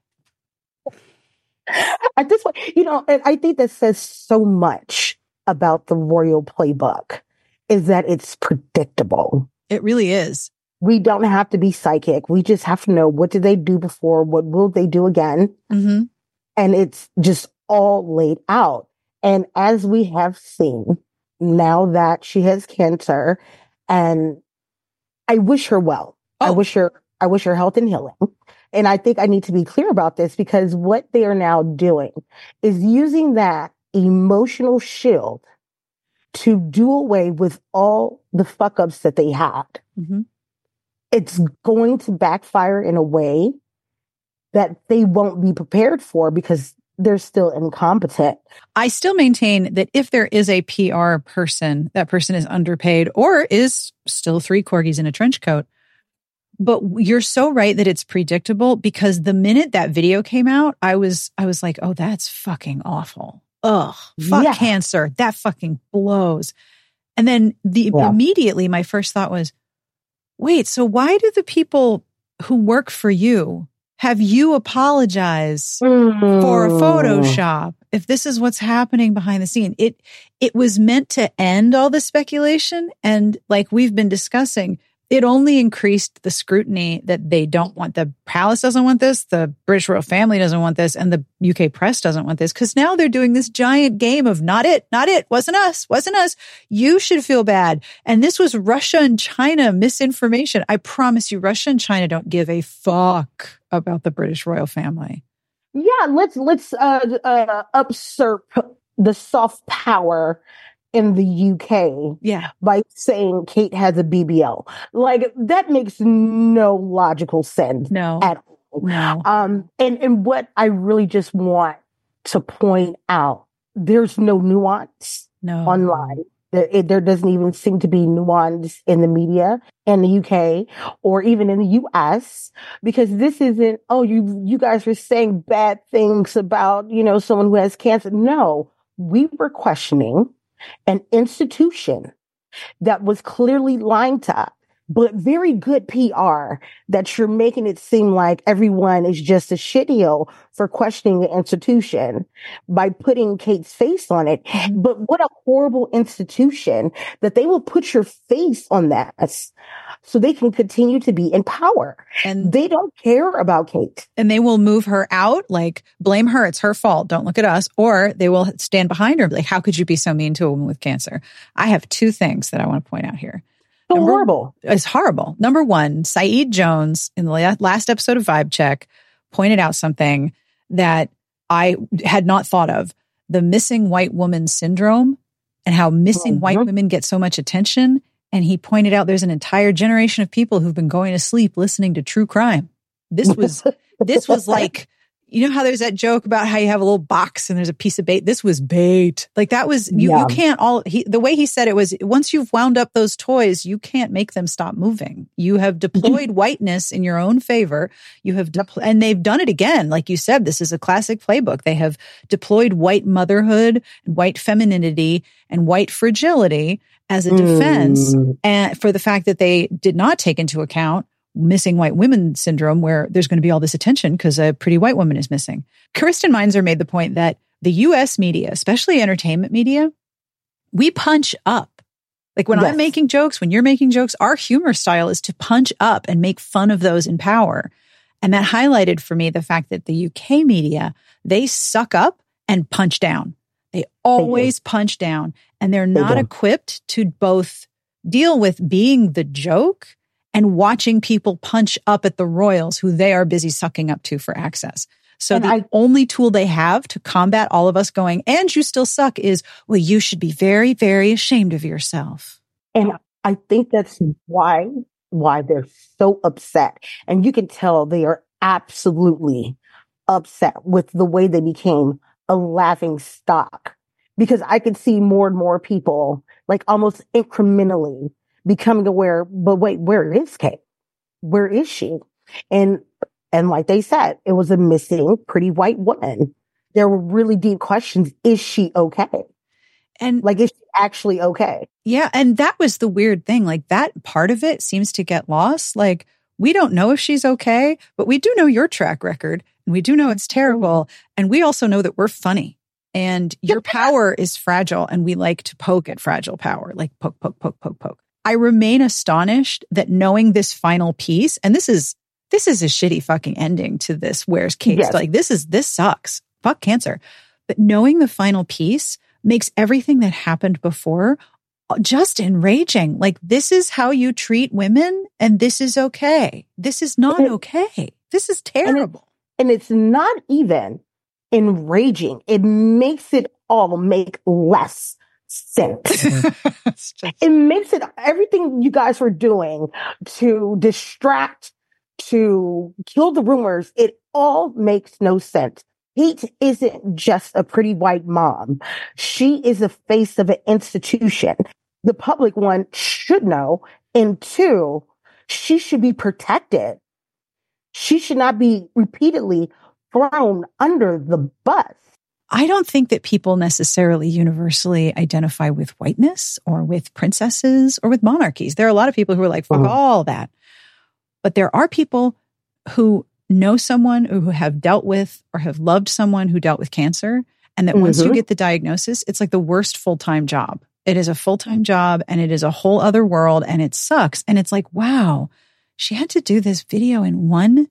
At this point, you know, and I think that says so much about the royal playbook is that it's predictable. It really is. We don't have to be psychic. We just have to know what did they do before? What will they do again? Mm-hmm. And it's just all laid out. And as we have seen, now that she has cancer, and I wish her well. I Oh. wish her, I wish her health and healing. And I think I need to be clear about this because what they are now doing is using that emotional shield to do away with all the fuck ups that they had. Mm-hmm. It's going to backfire in a way that they won't be prepared for because they're still incompetent. I still maintain that if there is a P R person, that person is underpaid or is still three corgis in a trench coat. But you're so right that it's predictable because the minute that video came out, I was I was like, oh, that's fucking awful. Ugh, fuck Yeah. cancer. That fucking blows. And then the Yeah. immediately my first thought was, wait, so why do the people who work for you have you apologize mm. for a Photoshop if this is what's happening behind the scene? It it was meant to end all the speculation. And like we've been discussing, it only increased the scrutiny that they don't want. The palace doesn't want this. The British royal family doesn't want this. And the U K press doesn't want this. Because now they're doing this giant game of not it, not it, wasn't us, wasn't us. You should feel bad. And this was Russia and China misinformation. I promise you, Russia and China don't give a fuck about the British royal family. Yeah, let's let's uh, uh, usurp the soft power in the U K yeah. by saying Kate has a B B L. Like, that makes no logical sense no. at all. No. Um, and, and what I really just want to point out, there's no nuance no. online. There, it, there doesn't even seem to be nuance in the media in the U K or even in the U S, because this isn't, oh, you you guys were saying bad things about, you know, someone who has cancer. No, we were questioning an institution that was clearly lying to us, but very good P R that you're making it seem like everyone is just a shitheel for questioning the institution by putting Kate's face on it. Mm-hmm. But what a horrible institution that they will put your face on that so they can continue to be in power. And they don't care about Kate. And they will move her out, like, blame her, it's her fault, don't look at us. Or they will stand behind her, like, how could you be so mean to a woman with cancer? I have two things that I want to point out here. So Number, horrible. It's horrible. Number one, Saeed Jones in the last episode of Vibe Check pointed out something that I had not thought of. The missing white woman syndrome and how missing mm-hmm. white women get so much attention. And he pointed out there's an entire generation of people who've been going to sleep listening to true crime. This was, this was like, you know how there's that joke about how you have a little box and there's a piece of bait? This was bait. Like that was, you, yeah. you can't all, he, the way he said it was, once you've wound up those toys, you can't make them stop moving. You have deployed whiteness in your own favor. You have, de- and they've done it again. Like you said, this is a classic playbook. They have deployed white motherhood, white femininity, and white fragility as a defense mm. and for the fact that they did not take into account missing white women syndrome, where there's going to be all this attention because a pretty white woman is missing. Kristen Meinzer made the point that the U S media, especially entertainment media, we punch up. Like when yes. I'm making jokes, when you're making jokes, our humor style is to punch up and make fun of those in power. And that highlighted for me the fact that the U K media, they suck up and punch down. They always they punch down, and they're not they equipped to both deal with being the joke and watching people punch up at the royals who they are busy sucking up to for access. So and the I, only tool they have to combat all of us going, and you still suck, is, well, you should be very, very ashamed of yourself. And I think that's why, why they're so upset. And you can tell they are absolutely upset with the way they became a laughing stock, because I could see more and more people, like almost incrementally, becoming aware, but wait, where is Kate? Where is she? And, and like they said, it was a missing pretty white woman. There were really deep questions. Is she okay? And like, is she actually okay? Yeah. And that was the weird thing. Like that part of it seems to get lost. Like, we don't know if she's okay, but we do know your track record, and we do know it's terrible. And we also know that we're funny, and your power is fragile, and we like to poke at fragile power, like poke, poke, poke, poke, poke. I remain astonished that knowing this final piece, and this is, this is a shitty fucking ending to this. Where's Kate? Yes. Like, this is, this sucks. Fuck cancer. But knowing the final piece makes everything that happened before just enraging. Like, this is how you treat women, and this is okay. This is not it, okay. This is terrible. And, it, and it's not even enraging. It makes it all make less sense. just... It makes it, everything you guys were doing to distract, to kill the rumors, it all makes no sense. Kate isn't just a pretty white mom. She is the face of an institution. The public, one, should know. And two, she should be protected. She should not be repeatedly thrown under the bus. I don't think that people necessarily universally identify with whiteness or with princesses or with monarchies. There are a lot of people who are like, fuck mm. all that. But there are people who know someone who have dealt with or have loved someone who dealt with cancer. And that mm-hmm. once you get the diagnosis, it's like the worst full-time job. It is a full-time job and it is a whole other world and it sucks. And it's like, wow, she had to do this video in one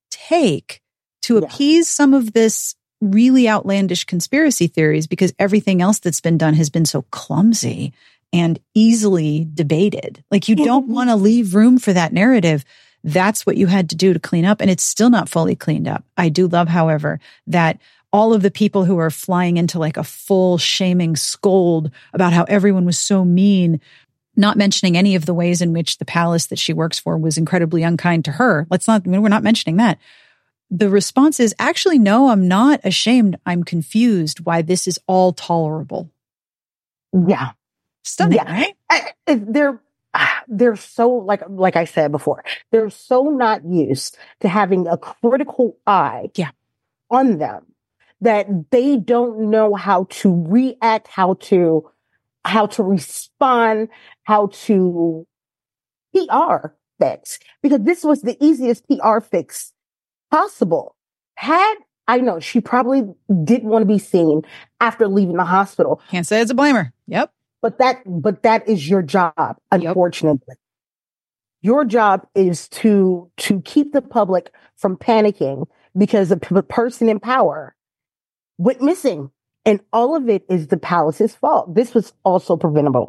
take to yeah. appease some of this really outlandish conspiracy theories because everything else that's been done has been so clumsy and easily debated. Like you don't want to leave room for that narrative. That's what you had to do to clean up. And it's still not fully cleaned up. I do love, however, that all of the people who are flying into like a full shaming scold about how everyone was so mean, not mentioning any of the ways in which the palace that she works for was incredibly unkind to her. Let's not, we're not mentioning that. The response is actually, no, I'm not ashamed. I'm confused why this is all tolerable. Yeah. Stunning, yeah. right? I, they're, they're so, like, like I said before, they're so not used to having a critical eye yeah. on them that they don't know how to react, how to, how to respond, how to P R fix, because this was the easiest P R fix possible. Had I know she probably didn't want to be seen after leaving the hospital. Can't say it's a blamer. Yep. But that, but that is your job, unfortunately. Yep. Your job is to, to keep the public from panicking because the p- person in power went missing. And all of it is the palace's fault. This was also preventable.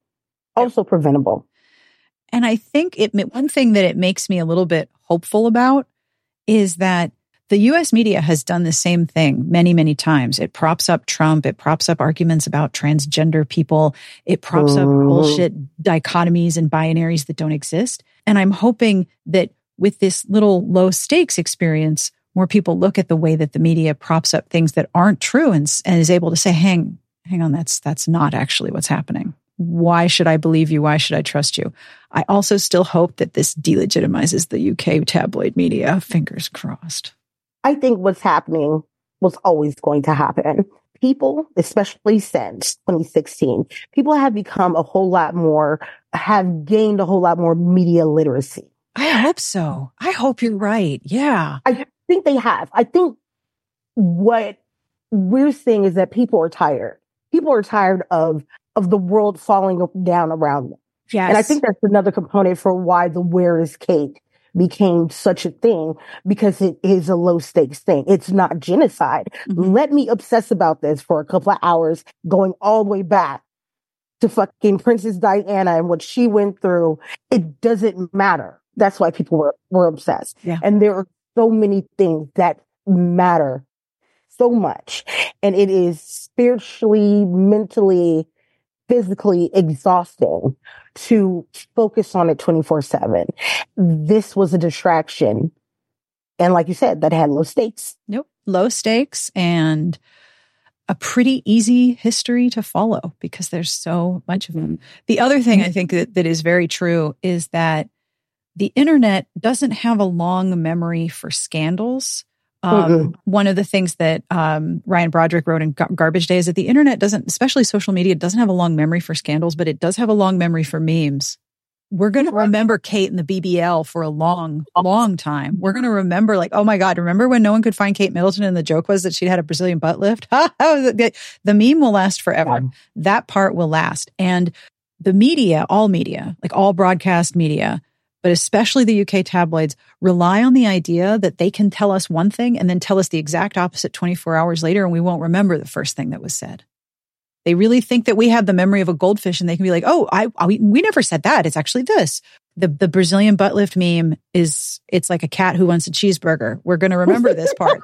Also yep. preventable. And I think it, one thing that it makes me a little bit hopeful about is that the U S media has done the same thing many, many times. It props up Trump. It props up arguments about transgender people. It props mm. up bullshit dichotomies and binaries that don't exist. And I'm hoping that with this little low stakes experience, more people look at the way that the media props up things that aren't true and, and is able to say, hang, hang on, that's, that's not actually what's happening. Why should I believe you? Why should I trust you? I also still hope that this delegitimizes the U K tabloid media. Fingers crossed. I think what's happening was always going to happen. People, especially since twenty sixteen, people have become a whole lot more, have gained a whole lot more media literacy. I hope so. I hope you're right. Yeah. I think they have. I think what we're seeing is that people are tired. People are tired of, of the world falling down around them. Yes. And I think that's another component for why the Where is Kate became such a thing, because it is a low stakes thing. It's not genocide. Mm-hmm. Let me obsess about this for a couple of hours, going all the way back to fucking Princess Diana and what she went through. It doesn't matter. That's why people were, were obsessed. Yeah. And there are so many things that matter so much. And it is spiritually, mentally, physically exhausting to focus on it twenty-four seven. This was a distraction. And like you said, that had low stakes. Nope. Low stakes and a pretty easy history to follow because there's so much of them. The other thing I think that, that is very true is that the internet doesn't have a long memory for scandals. Um, mm-hmm. One of the things that um, Ryan Broderick wrote in Gar- Garbage Day is that the internet doesn't, especially social media, doesn't have a long memory for scandals, but it does have a long memory for memes. We're going to remember Kate and the B B L for a long, long time. We're going to remember like, oh my God, remember when no one could find Kate Middleton and the joke was that she had a Brazilian butt lift? The meme will last forever. Yeah. That part will last. And the media, all media, like all broadcast media, but especially the U K tabloids, rely on the idea that they can tell us one thing and then tell us the exact opposite twenty-four hours later, and we won't remember the first thing that was said. They really think that we have the memory of a goldfish, and they can be like, oh, I, I we never said that. It's actually this. The the Brazilian butt lift meme is, it's like a cat who wants a cheeseburger. We're going to remember this part.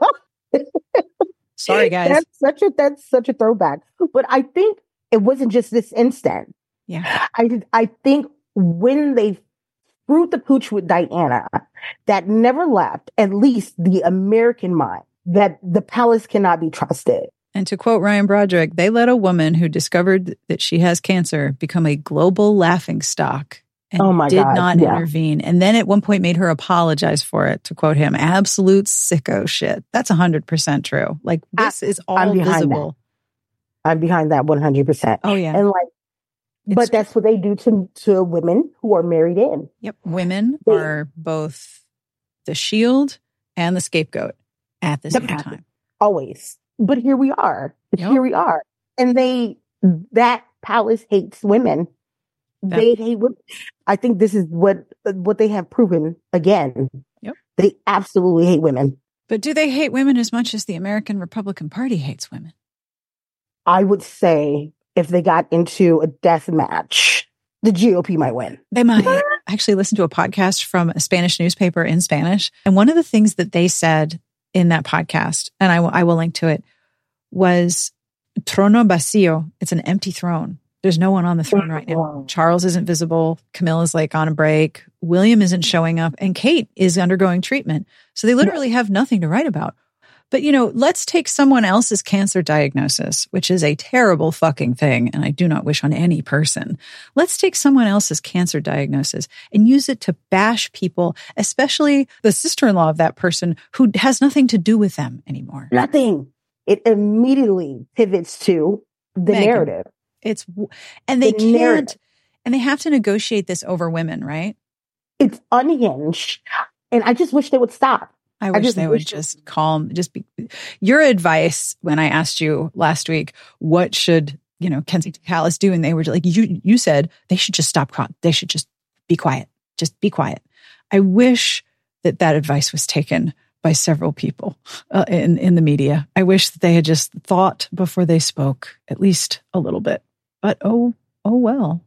Sorry, guys. That's such a, that's such a throwback. But I think it wasn't just this instant. Yeah. I, I think when they screwed the pooch with Diana, that never left, at least the American mind, that the palace cannot be trusted. And to quote Ryan Broderick, they let a woman who discovered that she has cancer become a global laughingstock and oh my did God, not yeah. intervene. And then at one point made her apologize for it, to quote him, absolute sicko shit. That's one hundred percent true. Like this I, is all I'm behind visible. That. I'm behind that one hundred percent. Oh, yeah. And like, It's but that's true. What they do to, to women who are married in. Yep. Women they, are both the shield and the scapegoat at the same time. Always. But here we are. Yep. Here we are. And they, that palace hates women. That, they hate women. I think this is what, what they have proven again. Yep. They absolutely hate women. But do they hate women as much as the American Republican Party hates women? I would say if they got into a death match, the G O P might win. They might. I actually listened to a podcast from a Spanish newspaper in Spanish. And one of the things that they said in that podcast, and I will, I will link to it, was trono vacío. It's an empty throne. There's no one on the throne right now. Charles isn't visible. Camilla's like on a break. William isn't showing up. And Kate is undergoing treatment. So they literally have nothing to write about. But, you know, let's take someone else's cancer diagnosis, which is a terrible fucking thing, and I do not wish on any person. Let's take someone else's cancer diagnosis and use it to bash people, especially the sister-in-law of that person who has nothing to do with them anymore. Nothing. It immediately pivots to the Meghan. Narrative. It's and they the can't, narrative. And they have to negotiate this over women, right? It's unhinged, and I just wish they would stop. I wish I they wish would just calm, just be your advice when I asked you last week, what should, you know, Kensington Palace do? And they were like, you, you said they should just stop. They should just be quiet. Just be quiet. I wish that that advice was taken by several people uh, in, in the media. I wish that they had just thought before they spoke, at least a little bit, but oh, oh, well.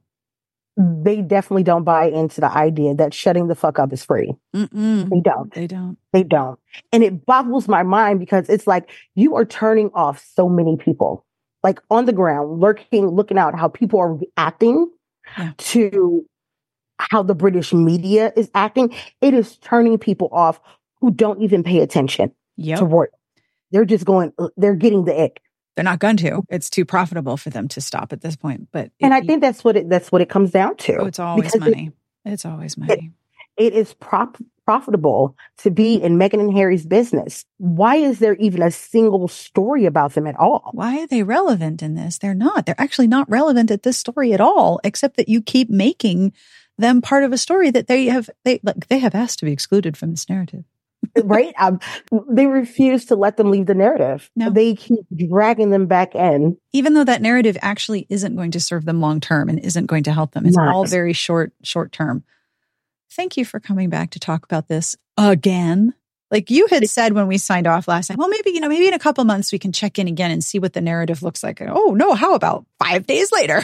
They definitely don't buy into the idea that shutting the fuck up is free. Mm-mm. They don't. They don't. They don't. And it boggles my mind because it's like you are turning off so many people, like on the ground, lurking, looking out how people are reacting yeah. to how the British media is acting. It is turning people off who don't even pay attention yep. to royal. They're just going, they're getting the ick. They're not going to. It's too profitable for them to stop at this point. But and it, I think that's what it that's what it comes down to. Oh, it's always money. It, it's always money. It, it is prop, profitable to be in Meghan and Harry's business. Why is there even a single story about them at all? Why are they relevant in this? They're not. They're actually not relevant at this story at all, except that you keep making them part of a story that they have they like they have asked to be excluded from this narrative. Right? Um, they refuse to let them leave the narrative. No. They keep dragging them back in. Even though that narrative actually isn't going to serve them long term and isn't going to help them. It's Not. all very short, short term. Thank you for coming back to talk about this again. Like you had said when we signed off last time, well, maybe, you know, maybe in a couple months we can check in again and see what the narrative looks like. Oh, no, how about five days later?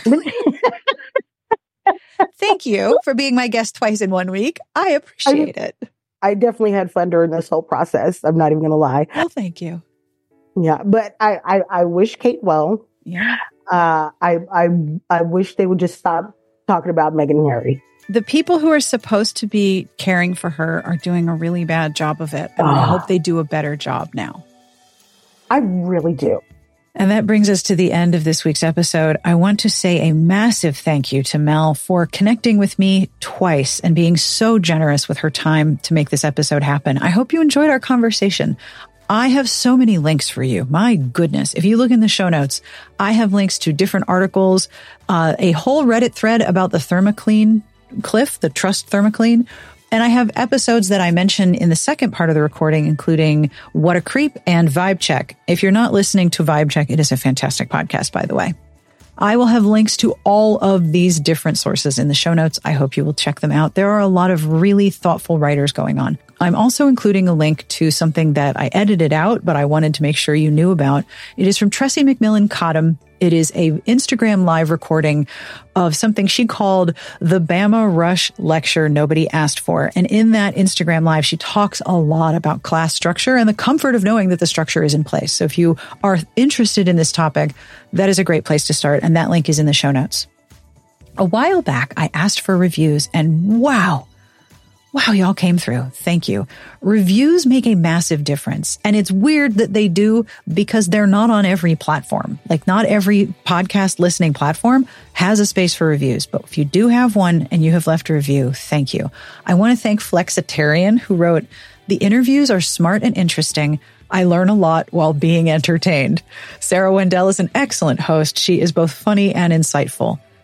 Thank you for being my guest twice in one week. I appreciate I, it. I definitely had fun during this whole process. I'm not even going to lie. Well, thank you. Yeah, but I, I, I wish Kate well. Yeah. Uh, I, I, I wish they would just stop talking about Meghan and Harry. The people who are supposed to be caring for her are doing a really bad job of it. And uh, I hope they do a better job now. I really do. And that brings us to the end of this week's episode. I want to say a massive thank you to Mel for connecting with me twice and being so generous with her time to make this episode happen. I hope you enjoyed our conversation. I have so many links for you. My goodness. If you look in the show notes, I have links to different articles, uh, a whole Reddit thread about the ThermoClean Cliff, the Trust ThermoClean. And I have episodes that I mention in the second part of the recording, including What a Creep and Vibe Check. If you're not listening to Vibe Check, it is a fantastic podcast, by the way. I will have links to all of these different sources in the show notes. I hope you will check them out. There are a lot of really thoughtful writers going on. I'm also including a link to something that I edited out, but I wanted to make sure you knew about. It is from Tressie McMillan Cottom. It is a Instagram live recording of something she called the Bama Rush Lecture Nobody Asked For. And in that Instagram live, she talks a lot about class structure and the comfort of knowing that the structure is in place. So if you are interested in this topic, that is a great place to start. And that link is in the show notes. A while back, I asked for reviews and wow, Wow, y'all came through. Thank you. Reviews make a massive difference. And it's weird that they do because they're not on every platform. Like not every podcast listening platform has a space for reviews. But if you do have one and you have left a review, thank you. I want to thank Flexitarian who wrote, "The interviews are smart and interesting. I learn a lot while being entertained. Sarah Wendell is an excellent host. She is both funny and insightful."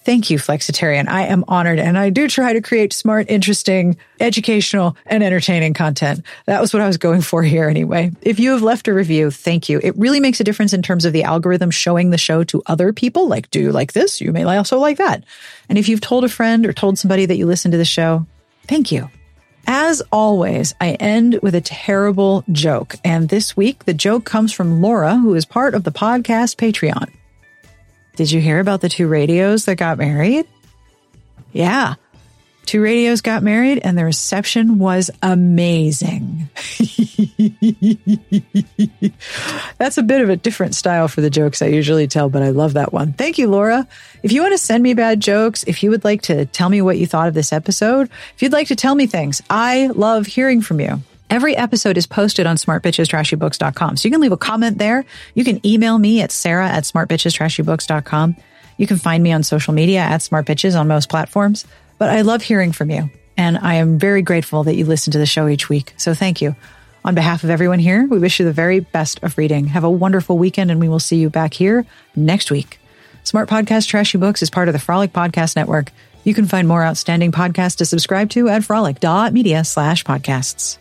Thank you, Flexitarian. I am honored, and I do try to create smart, interesting, educational, and entertaining content. That was what I was going for here anyway. If you have left a review, thank you. It really makes a difference in terms of the algorithm showing the show to other people. Like, do you like this? You may also like that. And if you've told a friend or told somebody that you listen to the show, thank you. As always, I end with a terrible joke. And this week, the joke comes from Laura, who is part of the podcast Patreon. Did you hear about the two radios that got married? Yeah. Two radios got married and the reception was amazing. That's a bit of a different style for the jokes I usually tell, but I love that one. Thank you, Laura. If you want to send me bad jokes, if you would like to tell me what you thought of this episode, if you'd like to tell me things, I love hearing from you. Every episode is posted on smart bitches trashy books dot com. So you can leave a comment there. You can email me at sarah at smart bitches trashy books dot com. You can find me on social media at smartbitches on most platforms. But I love hearing from you. And I am very grateful that you listen to the show each week. So thank you. On behalf of everyone here, we wish you the very best of reading. Have a wonderful weekend, and we will see you back here next week. Smart Podcast Trashy Books is part of the Frolic Podcast Network. You can find more outstanding podcasts to subscribe to at frolic.media slash podcasts.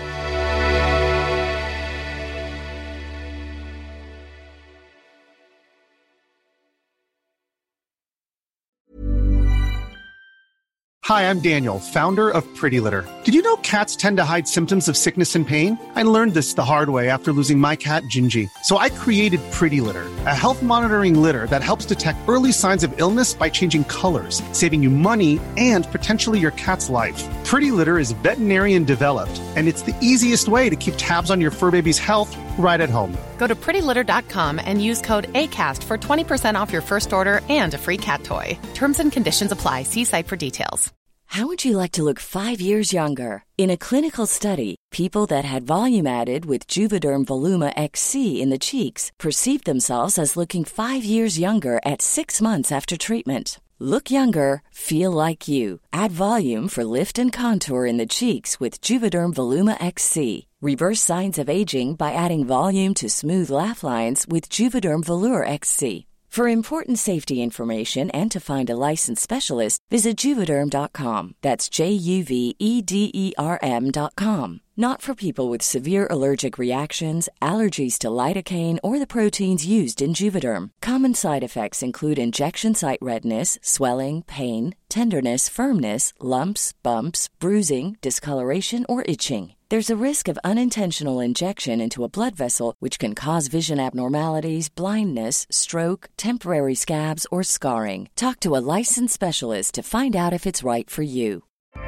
Hi, I'm Daniel, founder of Pretty Litter. Did you know cats tend to hide symptoms of sickness and pain? I learned this the hard way after losing my cat, Gingy. So I created Pretty Litter, a health monitoring litter that helps detect early signs of illness by changing colors, saving you money and potentially your cat's life. Pretty Litter is veterinarian developed, and it's the easiest way to keep tabs on your fur baby's health right at home. Go to pretty litter dot com and use code ACAST for twenty percent off your first order and a free cat toy. Terms and conditions apply. See site for details. How would you like to look five years younger? In a clinical study, people that had volume added with Juvederm Voluma X C in the cheeks perceived themselves as looking five years younger at six months after treatment. Look younger, feel like you. Add volume for lift and contour in the cheeks with Juvederm Voluma X C. Reverse signs of aging by adding volume to smooth laugh lines with Juvederm Volure X C. For important safety information and to find a licensed specialist, visit Juvederm dot com. That's J U V E D E R M dot com. Not for people with severe allergic reactions, allergies to lidocaine, or the proteins used in Juvederm. Common side effects include injection site redness, swelling, pain, tenderness, firmness, lumps, bumps, bruising, discoloration, or itching. There's a risk of unintentional injection into a blood vessel, which can cause vision abnormalities, blindness, stroke, temporary scabs, or scarring. Talk to a licensed specialist to find out if it's right for you.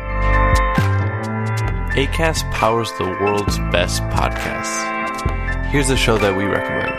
Acast powers the world's best podcasts. Here's a show that we recommend.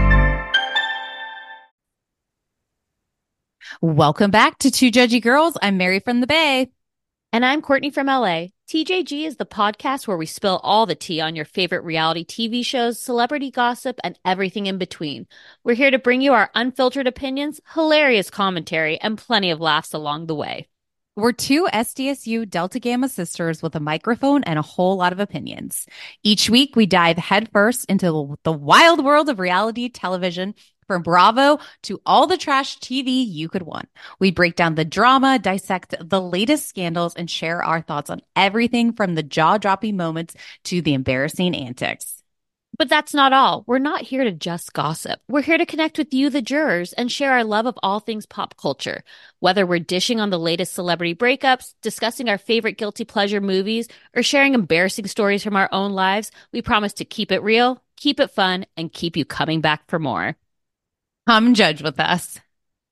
Welcome back to Two Judgy Girls. I'm Mary from the Bay. And I'm Courtney from L A. T J G is the podcast where we spill all the tea on your favorite reality T V shows, celebrity gossip, and everything in between. We're here to bring you our unfiltered opinions, hilarious commentary, and plenty of laughs along the way. We're two S D S U Delta Gamma sisters with a microphone and a whole lot of opinions. Each week, we dive headfirst into the wild world of reality television, from Bravo to all the trash T V you could want. We break down the drama, dissect the latest scandals, and share our thoughts on everything from the jaw-dropping moments to the embarrassing antics. But that's not all. We're not here to just gossip. We're here to connect with you, the jurors, and share our love of all things pop culture. Whether we're dishing on the latest celebrity breakups, discussing our favorite guilty pleasure movies, or sharing embarrassing stories from our own lives, we promise to keep it real, keep it fun, and keep you coming back for more. Come judge with us.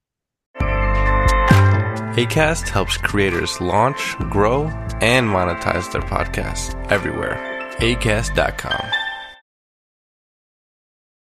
Acast helps creators launch, grow, and monetize their podcasts everywhere. acast dot com.